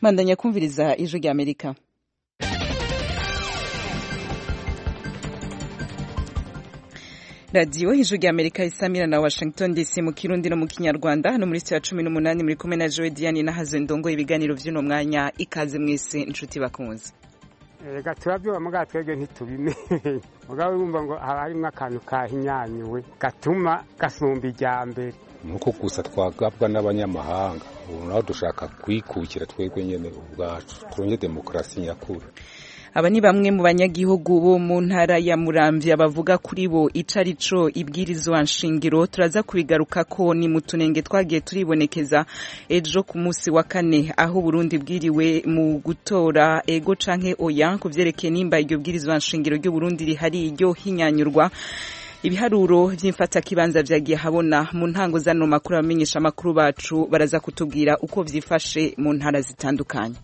Mandanya kumviriza ijwi rya Amerika. Radio ijwi rya Amerika isamira na Washington DC mu Kirundi no mu Kinyarwanda hano muri ya 18 muri kumwe na Joe Diane na Hazendongo ibiganiro vy'uno mwanya ikaze mwese inshuti bakunze. Gatubyo muga twege ntitubimenye mugabo urumva ngo harimwe akantu kahinyanyuwe gatuma gasumba ijyambere nuko gusa twagabwa n'abanyamahanga ubu naho dushaka kwikukira twebwe nyene ubwacu turonye demokrasi nyakuri. Aba ni bamwe mu banyagihugu bo mu ntara ya Muramvya bavuga kuri bo icarico ibwirizwa nshingiro turaza kubigaruka ko ni mutunenge twagiye turibonekeza ejo ku munsi wa kane aho Burundi bwiriwe mu gutora ego canke oya kuvyerekeye nimba iryo bwirizwa nshingiro ryo Burundi rihari iryo hinyanyurwa. Ibiharuro vy'imfata kibanza vyagiye habona mu ntango zano makuru abamenyesha makuru bacu baraza kutubwira uko vyifashe mu ntara zitandukanye.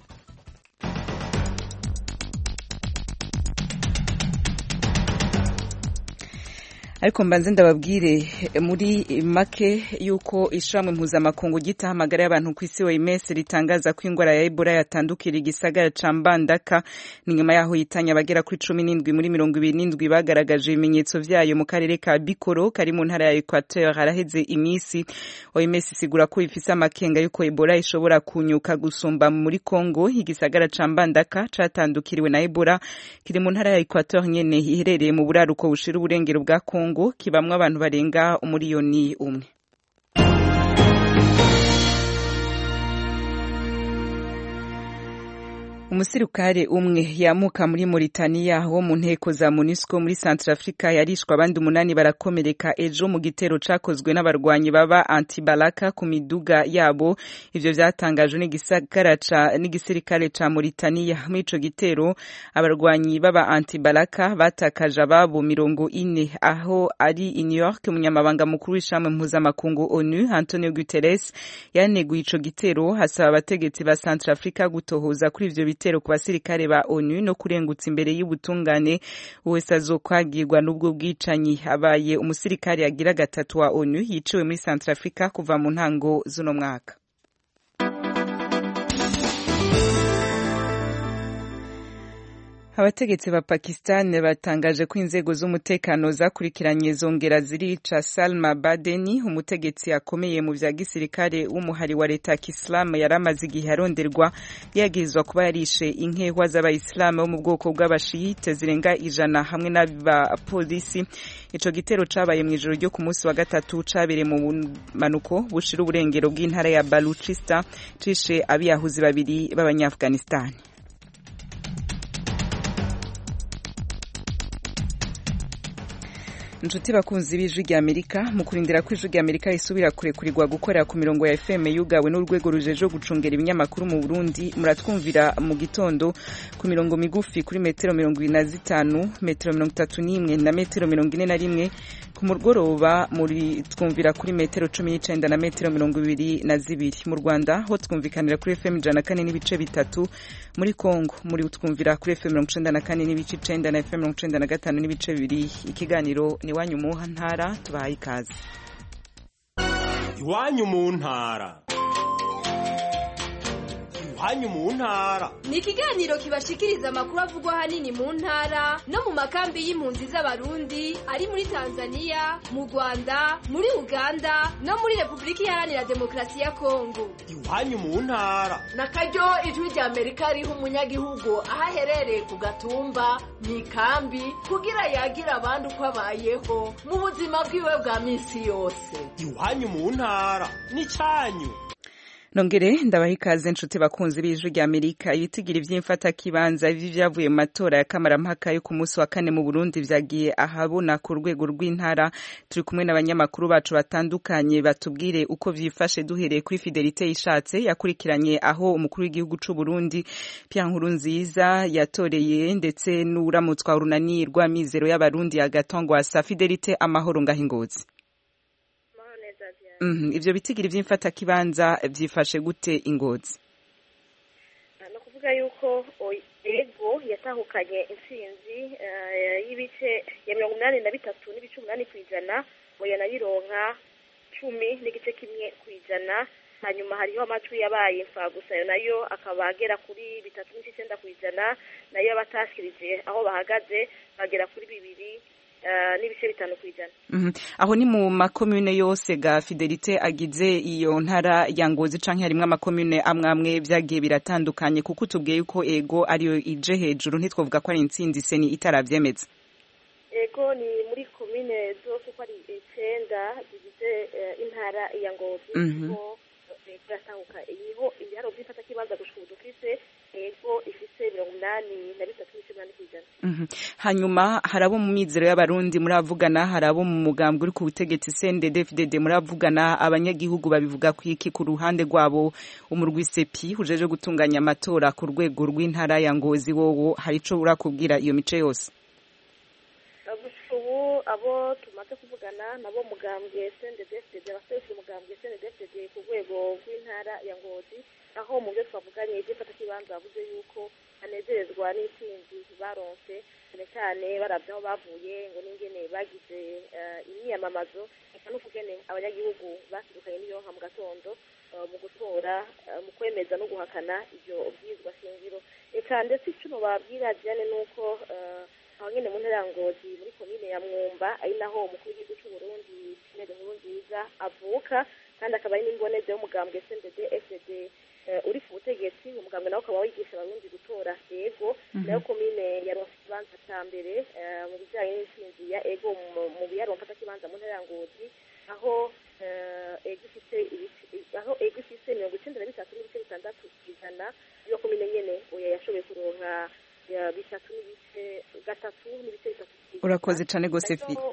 Ariko mbanze ndababwire muri make yuko ishamwe mpuzamakungu gitahamagara y'abantu ku isi OMS ritangaza ko ingwara ya Ebola yatandukira igisagara ca Mbandaka ni nyuma yaho yitanya abagera kuri 17 muri 27 bagaragaje ibimenyetso vyayo mu karere ka Bikoro kari mu ntara ya Equateur haraheze imisi. OMS isigura ko ifise amakenga yuko Ebola ishobora kunyuka gusumba muri Congo. Igisagara ca Mbandaka catandukiriwe na Ebola kiri mu ntara ya Equateur nyene iherereye mu buraruko bushira uburengero bwa Congo kibamwe abantu barenga umuriyoni umwe. Umusirikare umwe yamuka muri Mauritania wo mu nteko za MONUSCO muri Centrafrica yarishwa abandi 8 barakomereka ejo mu gitero cakozwe n'abarwanyi baba anti-Balaka ku miduga yabo. Ivyo vyatangajwe n'igisirikare ca Mauritania. Muri ico gitero abarwanyi baba anti-Balaka batakaje ababo 40 aho ari i New York. Umunyamabanga mukuru w'ishamwe mpuzamakungu ONU Antonio Guterres yaneguye ico gitero hasaba abategetsi ba Centrafrica gutohoza kuri ivyo bitero ku basirikare ba ONU no kurengutsa imbere y'ubutungane wese azokwagirwa n'ubwo bwicanyi. Abaye umusirikare yagira gatatu wa ONU yiciwe muri Centrafrica kuva mu ntango z'uno mwaka. Abategetsi ba Pakistan batangaje ko inzego z'umutekano zakurikiranye zongera zirica Salma Badeni, umutegetsi akomeye mu vya gisirikare w'umuhari wa leta y'Islam yaramaze igihe aronderwa yagizwa kuba yarishe inkehwa z'abayislam bo mu bwoko bw'abashiyite zirenga 100 hamwe n'abapolisi. Ico gitero cabaye mu ijoro ryo ku munsi wa gatatu cabere mu manuko bushira uburengero bw'intara ya Baluchistan cishe abiyahuzi babiri b'Abanyafghanistan. Inshuti bakunzi b'ijwi rya Amerika mu kurindira ko ijwi rya Amerika isubira kurekurirwa gukorera ku mirongo ya FM yugawe n'urwego rujeje gucungera ibinyamakuru mu Burundi muratwumvira mu gitondo ku mirongo migufi kuri metero 25 metero 31 na metero 41 ku mugoroba muri twumvira kuri metero 19 na metero 22 mu Rwanda ho twumvikanira kuri FM 104 n'ibice bitatu muri Kongo muri twumvira kuri FM 94 n'ibice 9 na FM 95 n'ibice 2 ikiganiro ni wanyu mu ntara tubahaye ikaze. Iwanyu mu ntara. Iwanyu mu ntara ni ikiganiro kibashikiriza amakuru avugwa hanini mu ntara no mu makambi y'impunzi z'abarundi ari muri Tanzania, mu Rwanda, muri Uganda no muri Republika Iharanira Demokarasi ya Kongo. Iwanyu mu ntara nakaryo ijwi rya Amerika riha umunyagihugu ahaherereye ku gatumba mu ikambi kugira yagira abandi uko abayeho mu buzima bwiwe bwa misi yose. Iwanyu mu ntara ni canyu. Nongere ndabaha ikaze nshuti bakunzi b'ijwi rya Amerika. Ibitigira ivy'imfata kibanza vyavuye mu matora ya kamarampaka yo ku munsi wa kane mu Burundi vyagiye ahabona ku rwego rw'intara. Turi kumwe n'abanyamakuru bacu batandukanye batubwire uko vyifashe duhereye kuri Fidelite Ishatse yakurikiranye aho umukuru w'igihugu c'u Burundi Pierre Nkurunziza yatoreye ndetse n'uramutswa urunani rw'amizero y'abarundi agatongwa sa Fidelite amahoro ngahingozi. Ivyo bitigira ivy'imfata kibanza vyifashe gute ingozi? No kuvuga yuko ego yatahukanye intsinzi y'ibice ya 83 n'ibice 8% oya nayironka 10 n'igice kimwe kwijana hanyuma hariho amajwi yabaye imfagusa ayo nayo akaba agera kuri 3.9%, nayo abatashikirije aho bahagaze bagera kuri 2.5%. Aho ni mu makomune yose ga Fidelite agize iyo ntara ya Ngozi canke harimwe amakomune amwe vyagiye biratandukanye, kuko tubwiye yuko ego ariyo ije hejuru, ntitwovuga ko ari intsinzi seni itaravyemeza. Ego ni muri komine zose ko ari 9 zigize intara ya Ngozi, ko biratanguka iyo ibiharo by'ifata kibanza gushika dufise ego ifise 83.8%. Hanyuma harabo mu mizero y'abarundi muravugana, harabo mu mugambwe uri ku butegetsi CNDD-FDD muravugana, abanyagihugu babivuga kwiki ku ruhande rwabo umurwi sepi ujeje gutunganya amatora ku rwego rw'intara ya Ngozi, wowo hari ico urakubwira iyo mice yose? Ubu abo tumaze kuvugana nabo mugambwe CNDD-FDD basese mugambwe CNDD-FDD ku rwego rw'intara ya Ngozi, aho mu byo twavuganye igifata kibanza bavuze yuko anezerezwa n'intsinzi baronse cyane baravye aho bavuye ngo n'ingene bagize imyiyamamazo, eka n'ukugene abanyagihugu basidukanye n'iyo mu gatondo mu gutora mu kwemeza no guhakana ivyo ubwizwa shingiro. Eka ndetse icuno babwira Diane nuko aho nyene mu ntara ya Ngozi muri komine ya Mwumba ari naho umukuru w'igihugu cy'u Burundi Pierre Nkurunziza avuka, kandi akaba ari n'imboneze y'umugambwe CNDD-FDD uri ku butegetsi. Umugambwe nawo ukaba wigisha abarundi gutora ego, nayo komine yaronse ikibanza ca mbere mu bijanye n'intsinzi ya ego mu biyaronka kibanza mu ntara ya Ngozi, aho ego ifise 93.6%, iyo komine nyene oya yashoboye kuronka Urakoze cane gose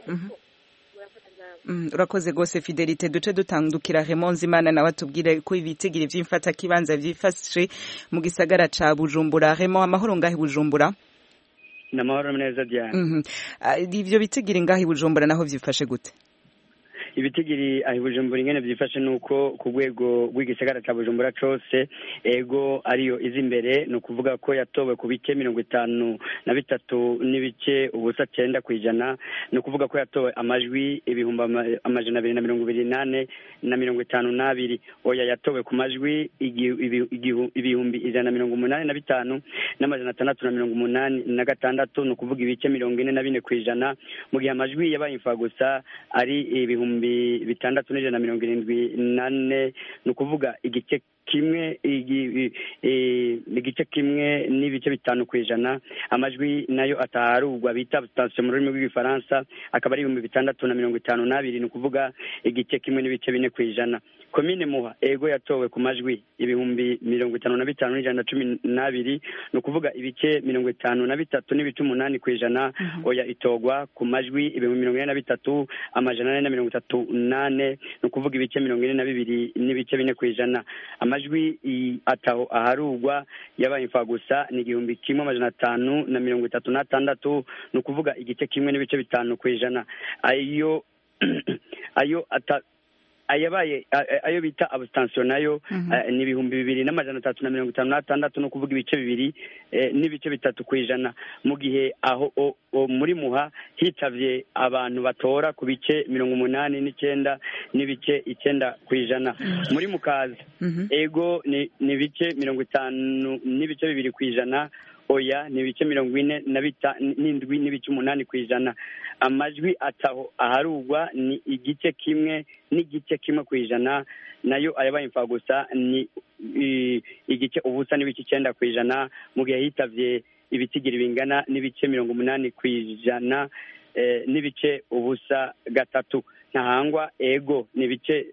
urakoze gose Fidelite. Duce dutandukira Raymond Zimana nawe atubwire ko ibitigiri vy'imfata kibanza vyifashe mu gisagara ca Bujumbura. Raymond, amahoro ngahi Bujumbura? Namahoro neza Diane. Ivyo bitigiri ngahi Bujumbura naho vyifashe gute? Ibitigiri ahi Bujumbura ingene vyifashe nuko ku rwego rw'igisagara ca Bujumbura cose ego ariyo izi imbere, no kuvuga ko yatowe ku bice 53 n'ibice ubusa 9%, no kuvuga ko yatowe amajwi ibihumbi 228 na 52. Oya yatowe ku majwi ibihumbi 185 n'amajana 686, no kuvuga ibice 44%, mu gihe amajwi yabaye imfagusa ari ibihumbi 674, no kuvuga igice kimwe n'ibice 5%. Amajwi nayo ataharugwa bita abstention mu rurimi rw'igifaransa akaba ari 652, no kuvuga igice kimwe n'ibice 4%. Komine Muha ego yatowe ku majwi ibihumbi 55,112, no kuvuga ibice 53.8%. Oya itogwa ku majwi ibihumbi 43,438, no kuvuga ibice 42 n'ibice 4%. Amajwi ataho aharugwa yabaye imfagusa ni 1,536, no kuvuga igice kimwe n'ibice 5%. ayo bita abstention nayo ni ibihumbi 2,356, no kuvuga ibice 2 n'ibice 3%, mu gihe aho muri Muha hitavye abantu batora ku bice 89 n'ibice 9%. Muri Mukaza ego ni bice 50 n'ibice 2%. Oya ni bice 47 n'ibice 8%. Amajwi ataho aharugwa ni igice kimwe n'igice kimwe kwijana, nayo ayabaye imfagusa ni igice ubusa n'ibice 9%, mu gihe hitavye ibitigiri bingana n'ibice 80% n'ibice ubusa 3. Ntahangwa ego ni bice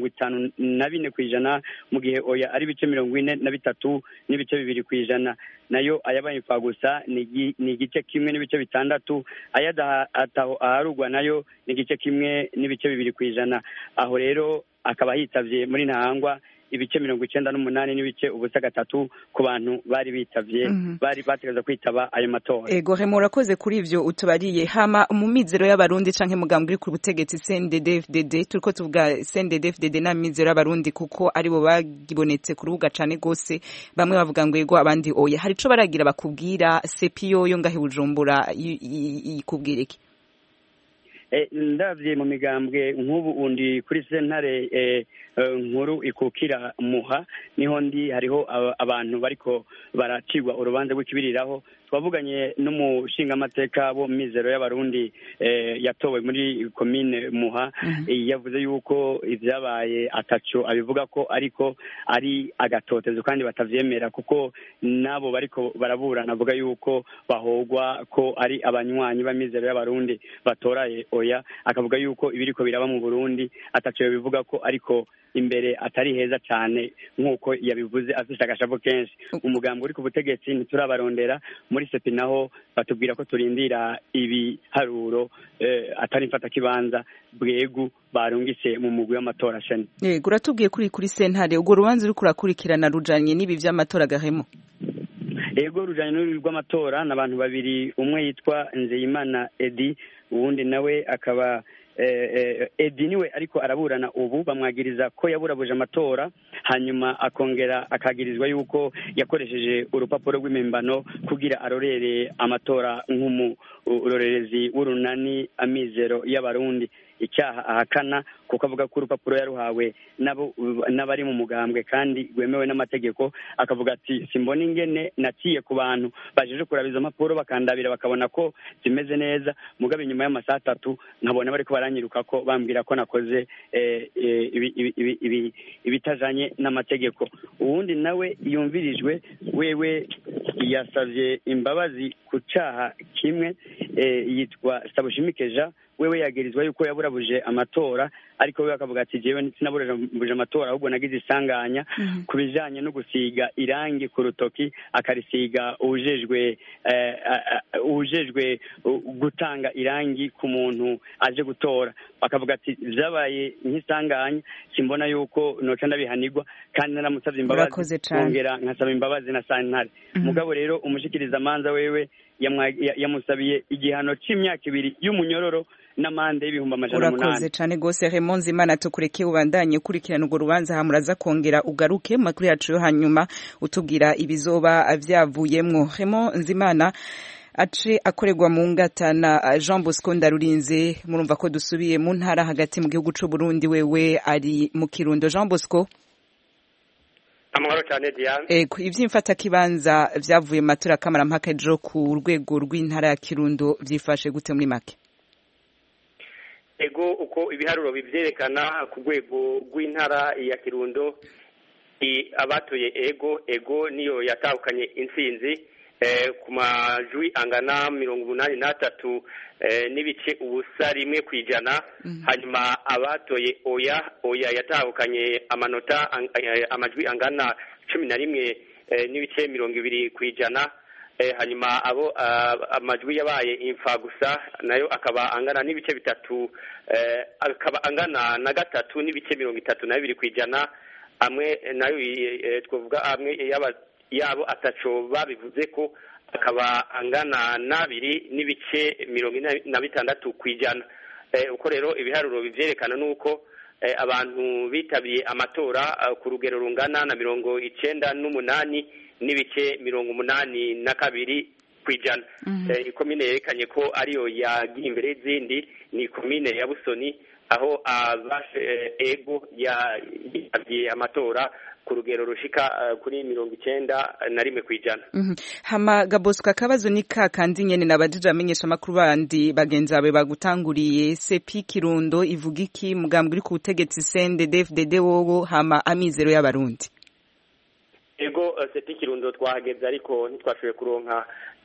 54%, mu gihe oya ari bice 43 n'ibice 2%, nayo ayabaye imfagusa ni igice kimwe n'ibice 6. Ayada ataho aharugwa nayo ni igice kimwe n'ibice 2%. Aho rero akaba hitavye muri Ntahangwa ibice 98 n'ibice ubusa 3 ku bantu bari bitavye bari bategeza kwitaba ayo matora. Ego urakoze kuri ivyo utubariye. Hama mu mizero y'abarundi canke mugambwe ku butegetsi CNDD-FDD, turiko tuvuga CNDD-FDD na mizero y'abarundi kuko aribo bagibonetse ku rubuga cane gose, bamwe bavuga ngo ego abandi oya. Hari ico baragira bakubwira sepiyo yo ngahe Bujumbura ikubwira iki? Ndavye mu migambwe nk'ubu undi kuri sentare nkuru ikukira Muha niho ndi hariho abantu bariko baracirwa urubanza rw'ikibiriraho twavuganye n'umushingamateka bo mizero y'abarundi yatowe muri komine Muha yavuze yuko ivyabaye ataco abivuga ko ariko ari agatotezo kandi batavyemera kuko nabo bariko baraburana avuga yuko bahogwa ko ari abanywanyi ba mizero y'abarundi batoraye oya akavuga yuko ibiriko biraba mu Burundi ataco bivuga ko ariko imbere atari heza cyane nk'uko yabivuze afise agashavu kenshi umugambi uri ku butegetsi ntiturabarondera muri sepi naho batubwira ko turindira ibiharuro atari mfata kibanza bwegu barungitse mu mugwi w'amatora shani yego uratubwiye kuri sentare ubwo rubanza uri kurakurikirana rujanye n'ibi vy'amatora gahemo yego rujanye n'uri rw'amatora n'abantu babiri umwe yitwa Nzeyimana Edi uwundi nawe akaba Edi niwe ariko araburana ubu bamwagiriza ko yaburabuje amatora hanyuma akongera akagirizwa yuko yakoresheje urupapuro rw'impimbano kugira arorere amatora nk'umurorerezi w'urunani amizero y'abarundi icyaha ahakana kuko avuga ko urupapuro yaruhawe n'abari mu mugambwe kandi rwemewe n'amategeko akavuga ati simbona ingene naciye ku bantu bajeje kurabiza amapuro bakandabira bakabona ko zimeze neza mugabe nyuma y'amasaha 3 nkabona bariko baranyiruka ko bambwira ko nakoze ibitajanye n'amategeko uwundi nawe yumvirijwe wewe yasavye imbabazi ku caha kimwe yitwa Sabushimikeja wewe yagirizwa yuko yaburabuje amatora ariko wewe akavuga ati jewe sinaburabuje amatora ahubwo nagize isanganya kubijanye no gusiga irangi ku rutoki akarisiga ujejwe gutanga irangi ku muntu aje gutora bakavuga ati vyabaye nk'isanganya simbona yuko noca ndabihanirwa kandi naramusavye imbabazi kongera nkasaba imbabazi na santare mugabo rero umushikiriza manza wewe yamusabiye igihano c'imyaka 2 y'umunyororo n'amande y'ibihumbi 800. Urakoze cyane gose Raymond Zimana tukureke ubandanye ukurikirana urwo rubanza hamuraza kongera ugaruke makuru yacu yo hanyuma utubwira ibizoba vyavuyemwo. Raymond Zimana ace akorerwa mu ngata na Jean Bosco Ndarurinze murumva ko dusubiye mu ntara hagati mu gihugu c'u Burundi wewe ari mu Kirundo. Jean Bosco amahoro cyane Diane ivy'imfata kibanza vyavuye matura kamara mpaka ejo ku rwego rw'intara ya Kirundo vyifashe gute muri make ego uko ibiharuro bivyerekana ku rwego rw'intara ya Kirundo abatoye ego niyo yatahukanye intsinzi ku majwi angana 83 n'ibice ubusa rimwe kwijana hanyuma abatoye oya yatahukanye amanota amajwi angana 11 n'ibice 20 kwijana hanyuma abo amajwi yabaye imfa gusa nayo akaba angana n'ibice bitatu akaba angana na gatatu n'ibice 32 kwijana amwe nayo twavuga amwe yabo ataco babivuze ko akaba angana nabiri n'ibice 46 kwijana uko rero ibiharuro bivyerekana nuko abantu bitabiye amatora ku rugero rungana na 98 n'ibice 82 kwijana ikomine yerekanye ko ariyo yagiye imbere zindi ni komine ya Busoni aho ego yagiye amatora ku rugero rushika kuri 91 kwijana hama Gabosco akabazo ni kandi nyene nabajije amenyesha makuru bandi bagenzi bawe bagutanguriye sepi Kirundo ivuga iki mugambwe uri ku butegetsi CNDD-FDD wowo hama amizero y'abarundi ego sepi Kirundo twahageze ariko ntitwashoboye kuronka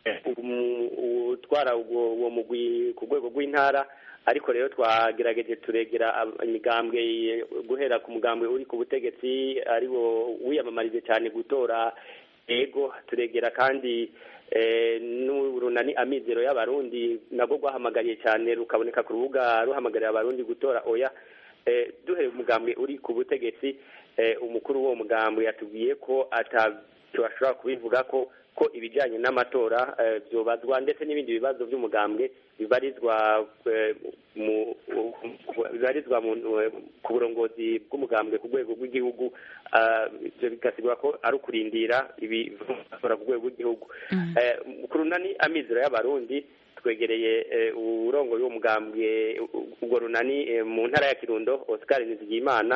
utwara uwo mugwi ku rwego rw'intara ariko rero twagerageje turegera imigambwe guhera ku mugambwe uri ku butegetsi ariwo wiyamamarize cyane gutora ego turegera kandi n'urunani amizero y'abarundi nabwo rwahamagariye cyane rukaboneka ku rubuga ruhamagarira abarundi gutora oya duhere umugambwe uri ku butegetsi umukuru w'uwo mugambwe yatubwiye ko atashobora kubivuga ko ibijyanye n'amatora byobazwa ndetse n'ibindi bibazo by'umugambwe bibarizwa ku burongozi bw'umugambwe ku rwego rw'igihugu ibyo bigasigura ko ari ukurindira ibivatora ku rwego rw'igihugu ku runani amizero y'abarundi twegereye uburongo y'uwo mugambwe ubwo runani mu ntara ya Kirundo Oscar Nizigimana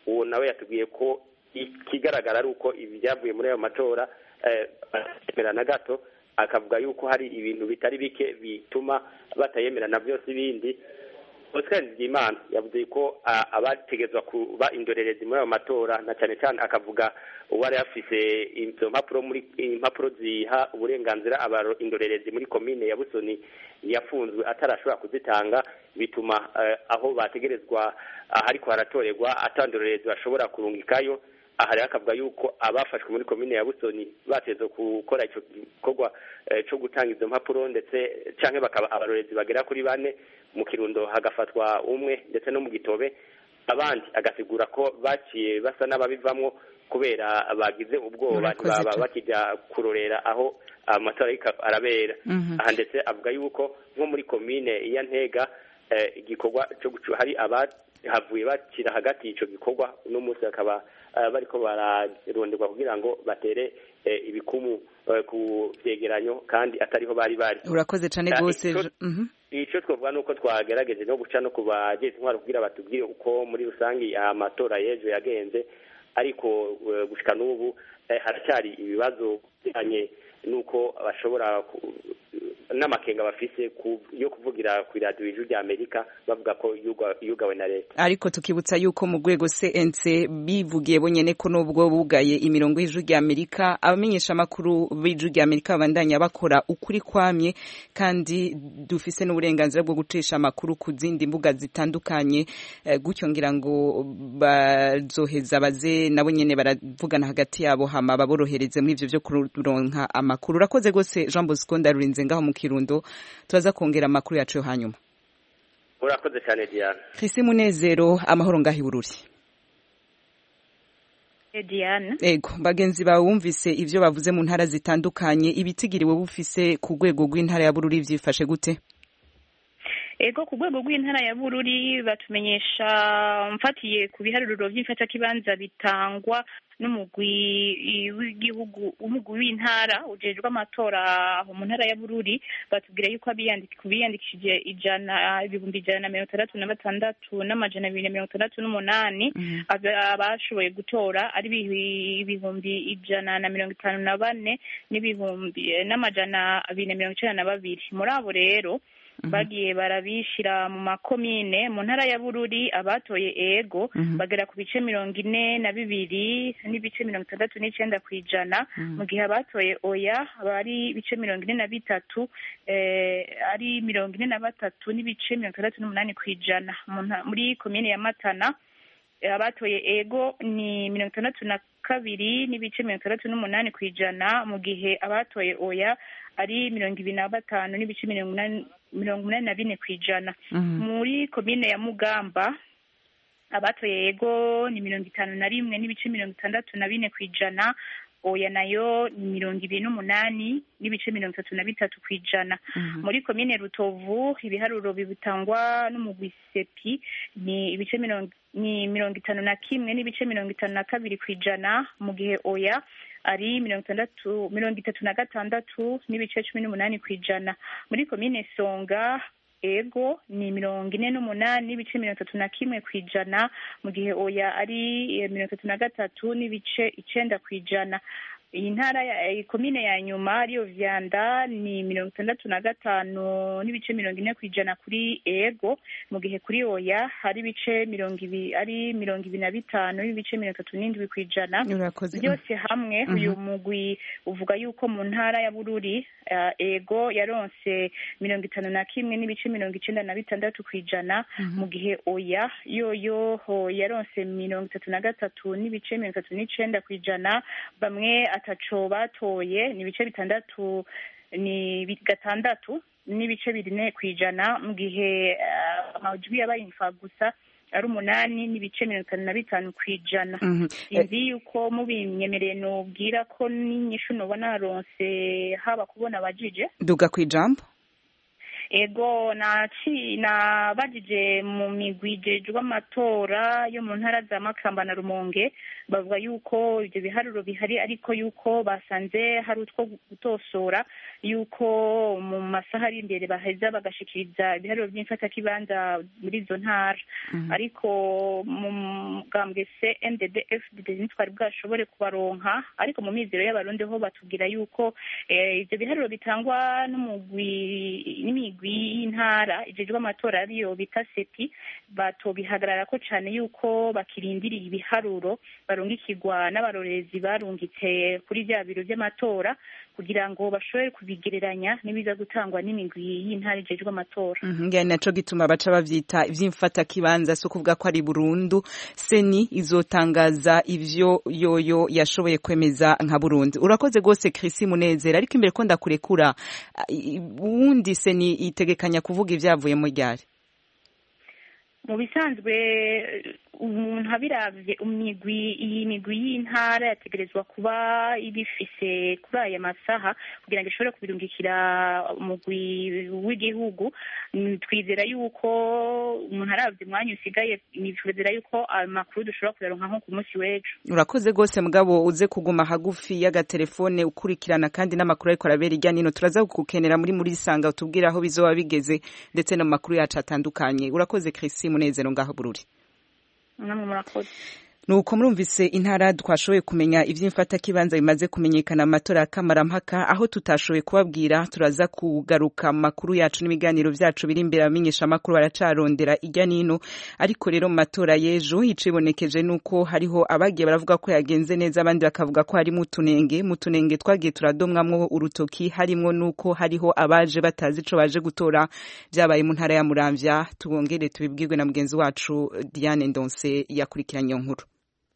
uwo nawe yatubwiye ko ikigaragara ari uko ibi byavuye muri ayo matora batemera na gato, akavuga yuko hari ibintu bitari bike bituma batayemerana byose ibindi. Oscar Nzimana yavuze ko abategezwa kuba indorerezi muri ayo matora, na cyane cyane akavuga uwari afise izo impapuro ziha uburenganzira indorerezi muri komine ya Busoni yafunzwe atarashobora kuzitanga, bituma aho bategerezwa ariko haratorerwa atandorerezi bashobora kurungikayo. Aha rero akavuga yuko abafashwe muri komine ya Busoni bateze gukora icyo gikorwa cyo gutanga izo mpapuro, ndetse canke bakaba abarorezi bagera kuri 4, mu Kirundo hagafatwa umwe, ndetse no mu Gitobe abandi, agasigura ko baciye basa n'ababivamwo kubera bagize ubwoba ntibaba bakijya kurorera aho amatora arabera. Aha ndetse avuga yuko nko muri komine ya Ntega igikorwa cyo hari abahavuye bakira hagati y'ico gikorwa, uno munsi akaba bariko bararonderwa kugira ngo batere ibikumu ku vyegeranyo kandi atariho bari. Urakoze cyane gose. Icyo twavuga nuko twagerageje no guca no kubageze intwaro kugira batubwire uko muri rusangi amatora y'ejo yagenze, ariko gushika n'ubu haracyari ibibazo bijanye nuko bashobora n'amakenga bafise yo kuvugira ku radio y'Ijwi ry'Amerika bavuga ko yugawe na leta. Ariko tukibutsa yuko mu rwego CNC bivugiye bonyene ko nubwo bugaye imirongo y'Ijwi ry'Amerika, abamenyesha amakuru b'Ijwi ry'Amerika babandanya bakora ukuri kwamye, kandi dufise n'uburenganzira bwo gucisha amakuru ku zindi mbuga zitandukanye, gutyo ngira ngo bazoheza baze nabo nyene baravugana hagati yabo hama baborohereze muri ivyo byo kuronka amakuru. Urakoze gose Jean Bosco Ndarurinze ngaho mu Kirundo, turaza kongera amakuru yacu yo hanyuma. Urakoze cyane Diana. Chrisi Munezero, amahoro ngaho Bururi. Diana. Ego, bagenzi bawe wumvise ivyo bavuze mu ntara zitandukanye, ibitigiriwe bufise ku rwego rw'intara ya Bururi vyifashe gute? Ego, ku rwego rw'intara ya Bururi batumenyesha, mfatiye ku biharuro by'imfata kibanza bitangwa n'umugwi w'igihugu, umugwi w'intara ujejwe amatora mu ntara ya Bururi, batubwira yuko biyandikishije 166 n'amajana 268 abashoboye gutora ari 154 n'ibihumbi n'amajana 292. Muri abo rero bagiye barabishira mu makomine. Mu ntara ya Bururi abatoye ego bagera ku bice 42 n'ibice 69 kwijana, mu gihe abatoye oya bari bice 43 ari 43 n'ibice 68 kwijana. Muri komine ya Matana abatoye ego ni 62 n'ibice 68 kwijana, mu gihe abatoye oya ari 25 n'ibice 84 kwijana. Muri komine ya Mugamba abatoye ego ni 51 n'ibice 64 kwijana, oya nayo ni 28 n'ibice 33 kwijana. Muri komine Rutovu ibiharuro bibutangwa n'umugwi sepi ni ibice 51 n'ibice 52 kwijana, mu gihe oya ari 36 n'ibice 18 kwijana. Muri komine Songa ego ni 48 n'ibice 31 kwijana, mu gihe oya ari 33 n'ibice 9 kwijana. Iyi ntara komine ya nyuma ariyo Vyanda ni 65 n'ibice 40 kwijana kuri ego, mu gihe kuri oya hari ibice 25 n'ibice 37 kwijana. Byose hamwe uyu mugwi uvuga yuko mu ntara ya Bururi ego yaronse 51 n'ibice 96 kwijana, mu gihe oya yoyo yaronse 33 n'ibice 39 kwijana. Bamwe ataco batoye ni ibice 6 n'ibice 4 kwijana, mu gihe amajwi yabaye imfagusa ari 8 n'ibice 55 kwijana. Sinzi yuko mubinyemereye nubwira ko n'inyishu nobona ronse haba kubona abajije duga kwijambo. ego nabajije mu migwi ijejwe amatora yo mu ntara za Makamba na Rumonge bavuga yuko ibyo biharuro bihari ariko yuko basanze hari utwo gutosora yuko mu masaha ari imbere baheza bagashikiriza ibiharuro by'imfatakibanza muri izo ntara ariko mu mugambwe CNDD FDD ntitwari bwashobore kubaronka ariko mu mizero y'abarundi ho batubwira yuko ibyo biharuro bitangwa n'imigwi y'intara ijejwe amatora ariyo bita sepi batobihagarara ko cyane yuko bakirindiriye ibiharuro barungikirwa n'abarorezi barungitse kuri bya biro by'amatora kugira ngo bashobore kubigereranya n'ibiza gutangwa n'imigwi y'intara ijejwe amatora ngene naco gituma baca bavyita ivy'imfata kibanza so kuvuga ko ari Burundu seni izotangaza ivyo yoyo yashoboye kwemeza nka Burundi. Urakoze gose Chrisi Munezero, ariko imbere ko ndakurekura ubundi seni itegekanya kuvuga ivyavuye mu ryari? Mu bisanzwe umuntu abiravye iyi migwi y'intara yategerezwa kuba ibifise kuri aya masaha kugira ngo ishobore kubirungikira umugwi w'igihugu. Twizera yuko umuntu aravye umwanya usigaye, twizera yuko amakuru dushobora kuyaronka nko ku munsi w'ejo. Urakoze gose mugabo uze kuguma hagufi y'agatelefone ukurikirana kandi n'amakuru ariko arabera irya nino turaza kukukenera muri sanga utubwira aho bizoba bigeze ndetse no makuru yacu atandukanye. Urakoze Chrisi Munezero ngaho Bururi. Nuko murumvise intara twashoboye kumenya ivy'imfata kibanza bimaze kumenyekana amatora ya kamarampaka aho tutashoboye kubabwira turaza kugaruka makuru yacu n'imiganiro vyacu biri imbere amenyesha makuru baracarondera irya nino ariko rero mu matora y'ejo icibonekeje nuko hariho abagiye baravuga ko yagenze neza abandi bakavuga ko hari mutunenge twagiye turadomwamwo urutoki harimo nuko hariho abaje batazi ico baje gutora byabaye mu ntara ya Muramvya. Tubongere tubibwirwe na mugenzi wacu Diane Ndonse yakurikiranye nkuru.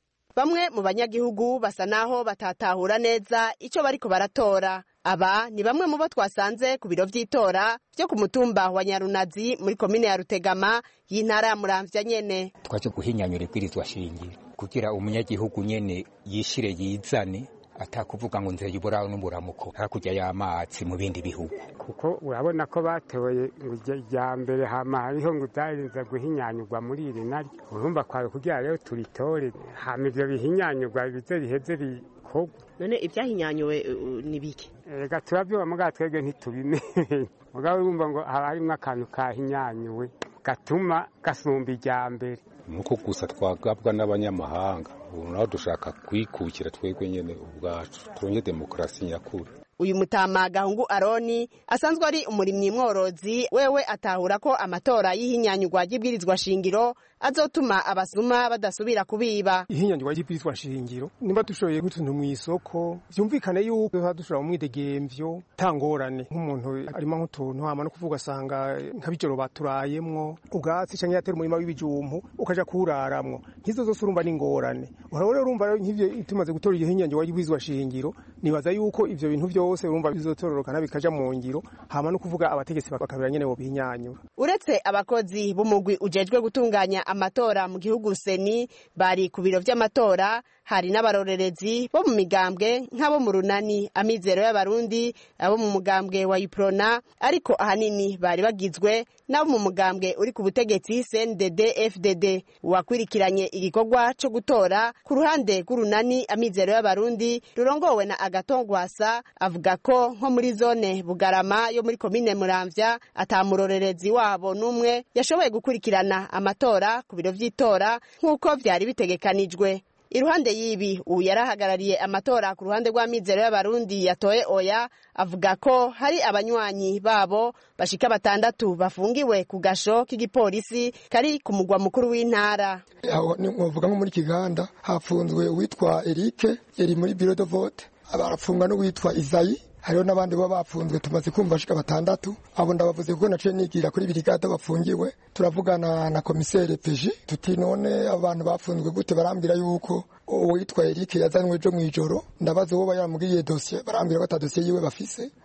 Bamwe mu banyagihugu basa naho batatahura neza ico bariko baratora. Aba ni bamwe mu bo twasanze ku biro vy'itora byo ku mutumba wa Nyarunazi muri komine ya Rutegama y'intara ya Muramvya nyene. Twaje guhinyanyura ibwirizwa shingiro kugira umunyagihugu nyene yishire yizane atakuvuga ngo nzeye iburaho n'uburamuko hakurya y'amazi mu bindi bihugu, kuko urabona ko batoye ijya mbere hama hariho ngo uzarinza guhinyanyurwa muri iri naryo. Urumva kwawe kugira rero turitore hama ivyo bihinyanyurwa bize biheze bikorwa. None ibyahinyanyuwe ni biki? Ega turavyo muga twege ntitubimenye mugabo urumva ngo harimwo akantu kahinyanyuwe gatuma gasumba ijya mbere. Nuko gusa twagabwa n'abanyamahanga ubu naho dushaka kwikukira twebwe nyene ubwacu turonye demokrasi nyakuri. Uyu Mutama Gahungu Aroni asanzwe ari umurimyi mworozi wewe atahura ko amatora y'ihinyanyurwa ry'ibwirizwa shingiro azotuma abasuma badasubira kubiba. Ihinyanyurwa ry'ibwirizwa shingiro nimba dushoboye gutuntu mu isoko byumvikane yuko dushobora mu mwidegemvyo tangorane nk'umuntu arimo nk'utuntu hama no kuvuga sanga nk'abijoro baturayemwo ubwatsi canke yatera umurima w'ibijumpu ukaja kuraramwo nkizo zose urumva n'ingorane. Urabona urumva nk'ivyo tumaze gutora iyo hinyanyurwa ry'ibwirizwa shingiro nibaza yuko ivyo bintu byose urumva bizotororokana bikaja mu ngiro hama no kuvuga abategetsi bakabira nyene bo bihinyanyura. Uretse abakozi b'umugwi ujejwe gutunganya amatora mu gihugu seni bari ku biro vy'amatora, hari n'abarorerezi bo mu migambwe nk'abo mu runani amizero y'abarundi, abo mu mugambwe wa Iprona, ariko ahanini bari bagizwe n'abo mu mugambwe uri ku butegetsi CNDD FDD. Uwakwirikiranye igikorwa co gutora ku ruhande rw'urunani amizero y'abarundi rurongowe na Agatongwasa avuga ko nko muri zone Bugarama yo muri komine Muramvya atamurorerezi wabo numwe yashoboye gukurikirana amatora ku biro vy'itora nk'uko vyari bitegekanijwe. Iruhande yibi yarahagarariye amatora ku ruhande rw'amizero y'abarundi yatoye oya avuga ko hari abanywanyi babo bashika 6 bafungiwe ku gasho k'igipolisi kari ku mugwa mukuru w'intara. Aho nkuvuga nko muri Kiganda hafunzwe uwitwa Eric yari muri bureau de vote, abarafunga no witwa Izayi, hariho n'abandi baba bafunzwe tumaze kumva bashika 6. Abo ndabavuze kuko naciye nigira kuri birigada bafungiwe, turavugana na komisere PJ tuti none abantu bafunzwe gute, barambira yuko uwitwa Eric yazanwe ejo mwijoro, ndabaza uwo yaramubwiye dossier, barambira ko dosiye yiwe bafise,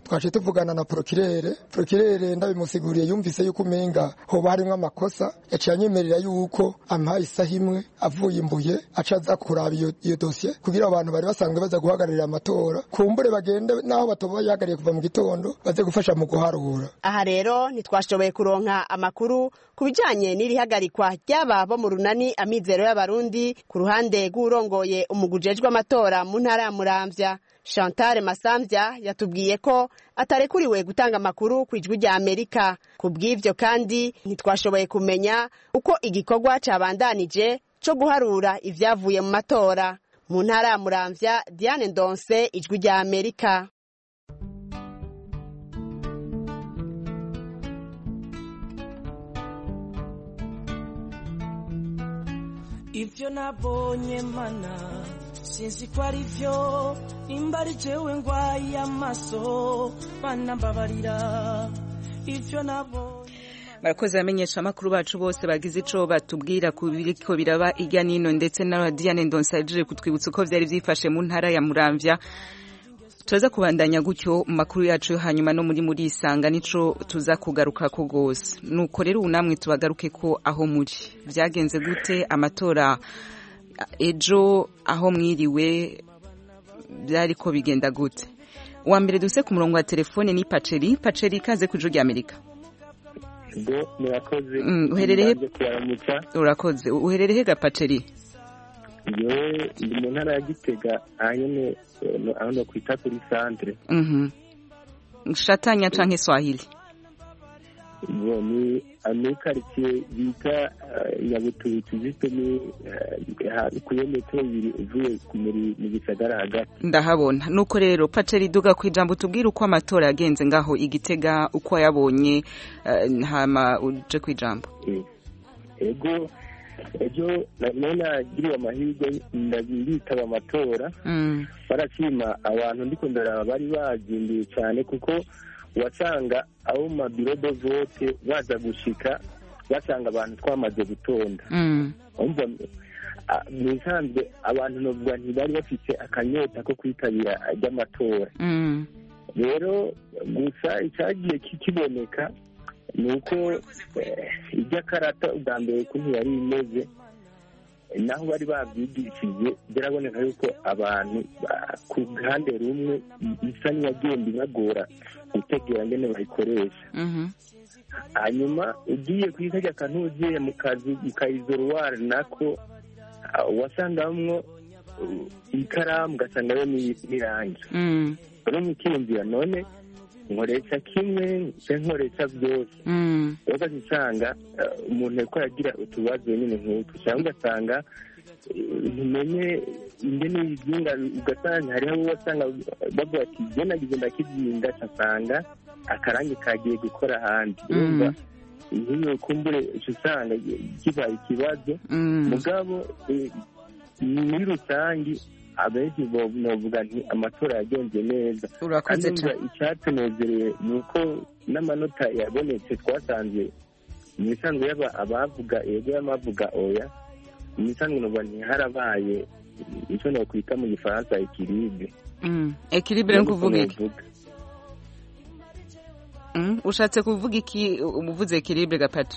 twaje tuvugana na procureur ndabimusiguriye yumvise yuko umenga hoba harimwo amakosa yaciye anyemerera yuko ampaye isaha imwe avuye imbuye acaza kuraba iyo dossier kugira abantu bari basanzwe baza guhagararira amatora kumbure bagende naho batoba yagariye kuva mu gitondo baze gufasha mu guharura. Aha rero ntitwashoboye kuronka amakuru kubijanye n'irihagarikwa ry'aba bo mu runani amizero y'abarundi ku ruhande rw'urongoye umugujejwe amatora mu ntara ya Muramvya. Chantal Masamvya yatubwiye ko atarekuriwe gutanga amakuru ku ijwi rya Amerika. Kubw'ivyo kandi ntitwashoboye kumenya uko igikorwa cabandanije co guharura ivyavuye mu matora. Mu ntara ya Muramvya, Diane Ndonse, ijwi rya Amerika. Ivyo nabonye mana sinzi ko ari vyo nimba ari jewe ngwaye amaso bana mbabarira ivyo nabonye. Barakoze amenyesha amakuru bacu bose bagize ico batubwira ku biriko biraba irya nino ndetse na Diane Ndonse aje kutwibutsa uko vyari vyifashe mu ntara ya Muramvya. Tuza kubandanya gutyo mu makuru yacu hanyuma no muri isanga nico tuza kugaruka ko gose. Nuko rero unamwe tubagaruke ko aho muri vyagenze gute amatora ejo aho mwiriwe byari ko bigenda gute. Wa mbere duse ku murongo wa telefone ni Paceri kaze ku Ijwi Amerika. Murakoze. Uherereye urakoze. Uherereye ga Paceri? Yo ndi mu ntara ya Gitega anyene aho kwita kuri centre. Shatanya canke Swahili? Ni amikaritie bita Nyabututu zite ni kuyemetero uvuye mu gisagara hagati. Ndahabona. Nuko rero Paceri duga kwijambo tubwira uko amatora yagenze ngaho Igitega uko yabonye hama uje kwijambo. Ego ejo nana giriwe amahirwe ndabitaba amatora barashima abantu ndiko ndaraba bari bazindiye cyane kuko wasanga abo mu bureau de vote baza gushika basanga abantu twamaze gutonda umva nisanzwe abantu novuga ntibari bafite akanyota ko kwitabira ry'amatora rero gusa icyagiye kikiboneka nuko ijya karata ubwa mbere ko ntiyari imeze naho bari babyigishije biraboneka yuko abantu ku ruhande rumwe bisa n'iyagenda ibagora gutegera ngene bayikoresha hanyuma ugiye kwitajya kantugiye mu kazi mukayizoruware nako wasangamwo ikaramu ugasangayo n'irangi rero mukiyumvira none nkoresha kimwe se nkoresha byose rero ugasanga umuntu ariko yagira utubazo nyine nk'utu cyangwa ugasanga ntumenye ingene yizinga ugasanga hariho abo wasanga bavuga ati jye nagize ndakizinga casanga akarangi kagiye gukora ahandi urumva nk'iyo kumbure usanga kibaye ikibazo mugabo muri rusangi abenshi bovuga nti amatora yagenze neza urakoze cyane icyatunezereye ni uko n'amanota yabonetse twasanze mu isanzwe abavuga yego y'amavuga oya mu isanzwe n'ubu ntiharabaye icyo nokwita mu gifaransa ekilibre ekilibre ni kuvuga iki ushatse kuvuga iki umuvuze ekilibre gapata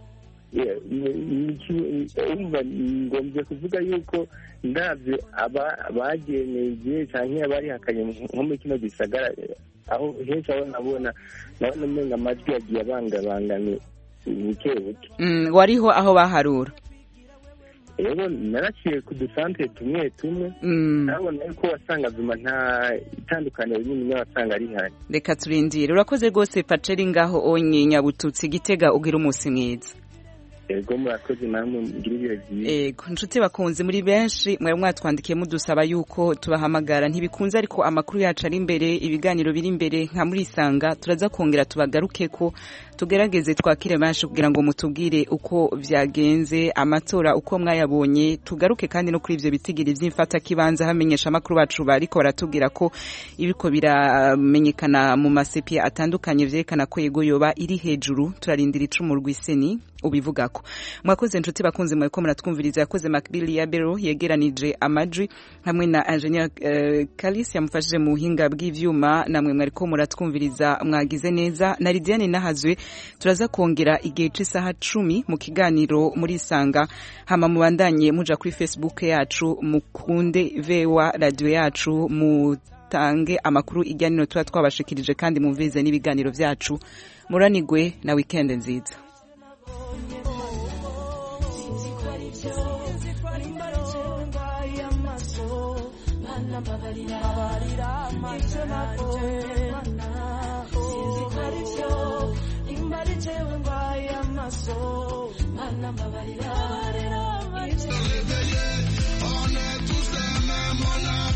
ngombye kuvuga yuko ndabyo abageneye cyangwa abarihakanye nko muri kino gisagara aho henshi aho nabona umenga amajwi yagiye abangabanganye buke buke wariho aho baharura rero naraciye ku dusantere tumwe tumwe nabona yuko wasanga zuma nta itandukaniro rinini n'abasanga ari hari. Reka turindire. Urakoze rwose Paceri ngaho onye Nyabututsi Gitega ugira umunsi mwiza. Ego murakoze namwe mugira ibihe byiza. Ego nshuti bakunze muri benshi mwari mwatwandikiye mudusaba yuko tubahamagara ntibikunze ariko amakuru yacu ari imbere ibiganiro biri imbere nka muri Sanga turaza kongera tubagaruke ko tugerageze twakire benshi kugira ngo mutubwire uko vyagenze amatora uko mwayabonye tugaruke kandi no kuri ivyo bitigiri vy'imfata kibanza hamenyesha amakuru bacu bariko baratubwira ko ibiko biramenyekana mu masepi atandukanye vyerekana ko yego yoba iri hejuru turarindira icumu rw'iseni ubivuga y'amategeko. Mwakoze inshuti bakunze mweko muratwumviriza, yakoze Macbill Yabero yegeranije amajwi hamwe na Engineer Kalisi yamufashije mu buhinga bw'ivyuma, namwe mwariko muratwumviriza mwagize neza. Na Lidiane Nahazwe turaza kongera igihe c'isaha 10 mu kiganiro muri Isanga, hama mubandanye muja kuri Facebook yacu mukunde vewa radio yacu mutange amakuru ijyanino tuba twabashikirije kandi mumvize n'ibiganiro vyacu. Muranigwe na weekend nziza.